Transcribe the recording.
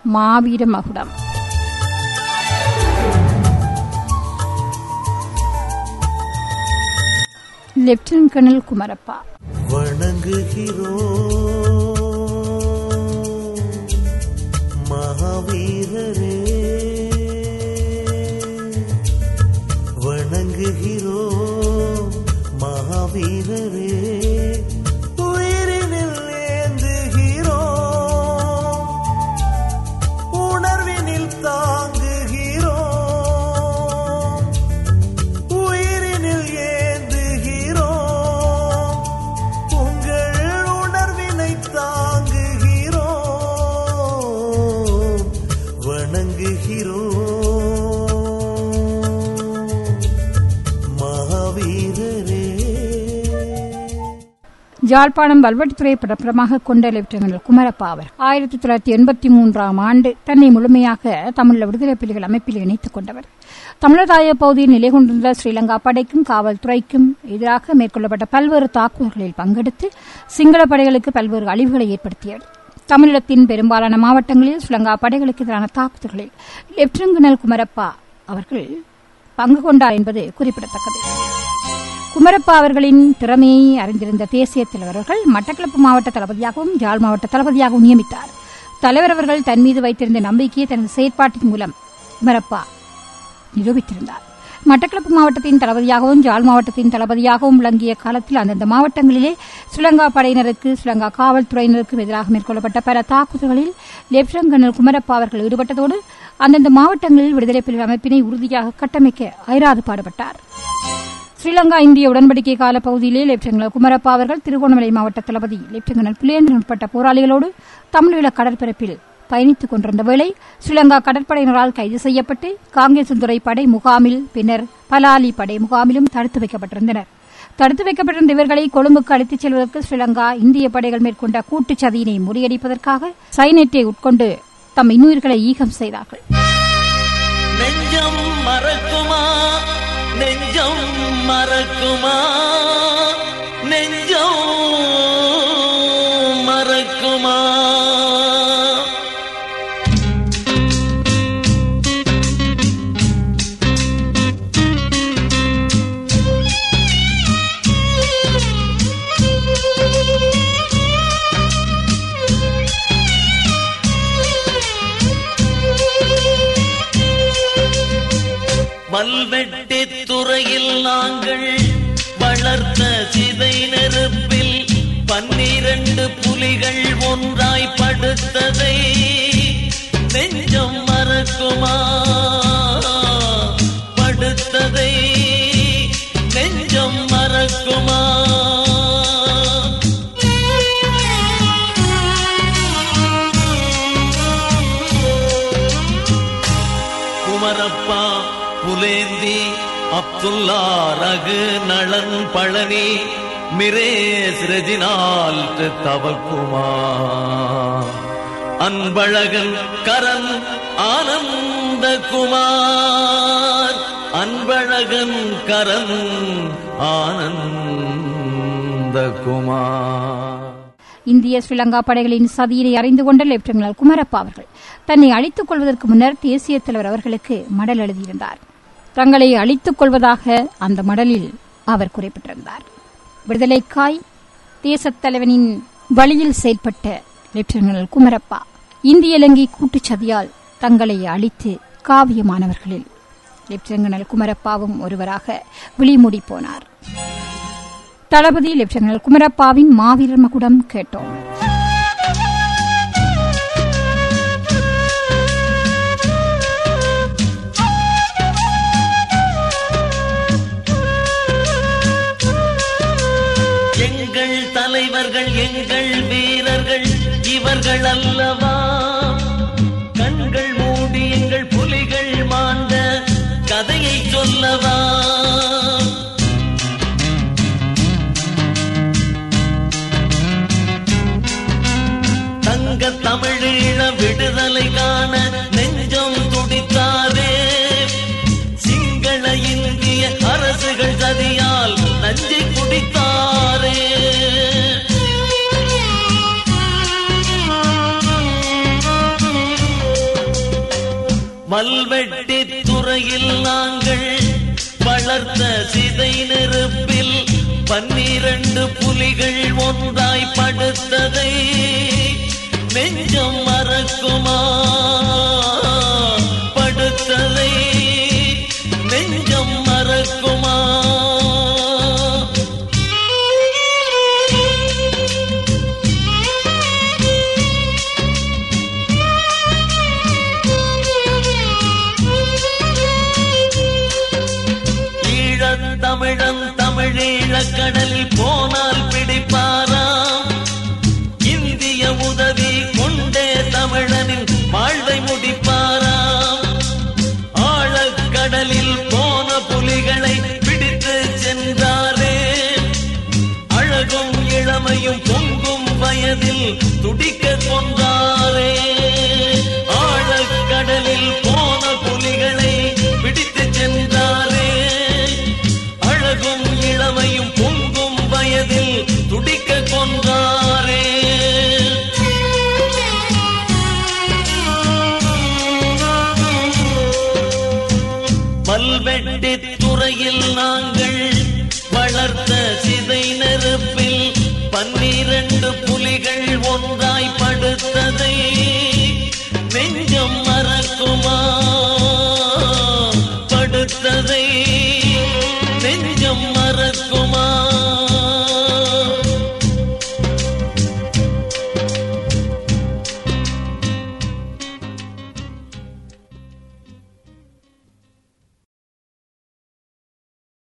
மாவீர மகுடம். Lieutenant colonel Kumarappa. வணங்குகிறோம் மகாவீரரே, வணங்குகிறோம் மகாவீரரே, உயிரினில் ஏந்துகிறோம், உணர்வினில் தாங்குகிறோம், உயிரினில் ஏந்துகிறோம், உங்கள் உணர்வினை தாங்குகிறோம், வணங்குகிறோம் மகாவீரரே. யாழ்ப்பாணம் வல்வெட்டித்துறை பிரபலமாக கொண்ட லெப்டினன்ட் குமரப்பா அவர் 1983 ஆண்டு தன்னை முழுமையாக தமிழ் விடுதலை புலிகள் அமைப்பில் இணைத்துக் கொண்டவர். தமிழதாய பகுதியில் நிலை கொண்டிருந்த ஸ்ரீலங்கா படைக்கும் காவல்துறைக்கும் எதிராக மேற்கொள்ளப்பட்ட பல்வேறு தாக்குதல்களில் பங்கெடுத்து சிங்கள படைகளுக்கு பல்வேறு அழிவுகளை ஏற்படுத்தியவர். தமிழகத்தின் பெரும்பாலான மாவட்டங்களில் ஸ்ரீலங்கா படைகளுக்கு எதிரான தாக்குதல்களில் லெப்டினன்ட் கர்னல் குமரப்பா அவர்கள் பங்கு கொண்டார் என்பது குறிப்பிடத்தக்கது. குமரப்பா அவர்களின் திறமையை அறிந்திருந்த தேசிய தலைவர்கள் மட்டக்களப்பு மாவட்ட தளபதியாகவும் யாழ் மாவட்ட தளபதியாகவும் நியமித்தார். தலைவர் அவர்கள் தன் மீது வைத்திருந்த நம்பிக்கையை தனது செயற்பாட்டின் மூலம் குமரப்பா நிரூபித்திருந்தார். மட்டக்களப்பு மாவட்டத்தின் தளபதியாகவும் யாழ் மாவட்டத்தின் தளபதியாகவும் விளங்கிய காலத்தில் அந்தந்த மாவட்டங்களிலே ஸ்ரீலங்கா படையினருக்கு ஸ்ரீலங்கா காவல்துறையினருக்கும் எதிராக மேற்கொள்ளப்பட்ட பல தாக்குதல்களில் லெப்டினன்ட் கர்னல் குமரப்பா அவர்கள் ஈடுபட்டதோடு அந்தந்த மாவட்டங்களில் விடுதலை புலிகள் அமைப்பினை உறுதியாக கட்டமைக்க அயராது பாடுபட்டார். ஸ்ரீலங்கா இந்திய உடன்படிக்கை கால பகுதியிலே லெப்டினன்ட் குமரப்பா அவர்கள் திருகோணமலை மாவட்ட தளபதி லெப்டினன்ட் புலேந்திரன் உட்பட்ட போராளிகளோடு தமிழீழ கடற்பரப்பில் பயணித்துக் கொண்டிருந்த வேளை ஸ்ரீலங்கா கடற்படையினரால் கைது செய்யப்பட்டு காங்கேசன்துறை படை முகாமில் பின்னர் பலாலி படை முகாமிலும் தடுத்து வைக்கப்பட்டிருந்தனர். தடுத்து வைக்கப்பட்டிருந்த இவர்களை கொழும்புக்கு அழைத்துச் செல்வதற்கு ஸ்ரீலங்கா இந்திய படைகள் மேற்கொண்ட கூட்டுச் சதியினை முறியடிப்பதற்காக சைனேட்டை உட்கொண்டு தம் இன்னுயிர்களை ஈகம் செய்தார்கள். நெஞ்சம் மறக்குமா, நெஞ்சம் மறக்குமா, நெஞ்சம் மறக்குமா. வல்வெட்டி துறையில் நாங்கள் வளர்த்த சிதை நெருப்பில் 12 புலிகள் ஒன்றாய் படுத்ததை நெஞ்சம் மறக்குமா, படுத்ததை நெஞ்சம் மறக்குமா. குமரப்பா, புலேந்தி, அப்துல்லா, ரகு, நளன், பழனி, மிரேஸ், ரெஜினால்ட், தவக்குமா, அன்பழகன், கரண், ஆனந்தகுமார், அன்பழகன், கரண், ஆனந்தகுமார். இந்திய ஸ்ரீலங்கா படைகளின் சதியினை அறிந்து கொண்ட லெப்டினன்ட் குமரப்பா அவர்கள் தன்னை அழித்துக் கொள்வதற்கு முன்னர் தேசிய தலைவர் அவர்களுக்கு மடல் எழுதியிருந்தார். தங்களை அழித்துக் கொள்வதாக அந்த மடலில் அவர் குறிப்பிட்டிருந்தார். விடுதலைக்காய் தேசத் தலைவனின் வழியில் செயல்பட்ட லெப்டினன்ட் குமரப்பா இந்திய இலங்கை கூட்டுச் சதியால் தங்களை அழித்து காவியமானவர்களில் லெப்டினன்ட் குமரப்பாவும் ஒருவராக விழிமூடி போனார். தளபதி லெப்டினன்ட் குமரப்பாவின் மாவீரர் மகுடம் கேட்டோம். எங்கள் தலைவர்கள், எங்கள் வீரர்கள் இவர்கள் அல்லவா, கண்கள் மூடி எங்கள் புலிகள் மாண்ட கதையை சொல்லவா. தங்க தமிழீழ விடுதலை காண நெஞ்சம் துடித்தாரே, சிங்கள இந்திய அரசுகள் சதியால் நஞ்சை குடித்தாரே. வல்வெட்டி துறையில் நாங்கள் வளர்த்த சிதை நெருப்பில் 12 புலிகள் ஒன்றாய் படுத்ததை நெஞ்சம் மறக்குமா? படுத்ததை நெஞ்சம் மறக்குமா? தமிழன் தமிழீழக் கடலில் போனால் பிடிப்பாராம். இந்திய உதவி கொண்டே தமிழனின் வாழ்வை முடிப்பாராம். ஆழக்கடலில் போன புலிகளை பிடித்து சென்றாரே, அழகும் இளமையும் பொங்கும் வயதில் துடிக்க கொண்டாரே. ஆழக்கடலில் போன புலிகளை பிடித்து சென்றாரே, அழகும் இளமையும் பொங்கும் வயதில் துடிக்க கொன்றாரே. வல்வெட்டி துறையில் நாங்கள் வளர்த்த சிதை நெருப்பில் 12 புலிகள் ஒன்றாய் படுத்ததை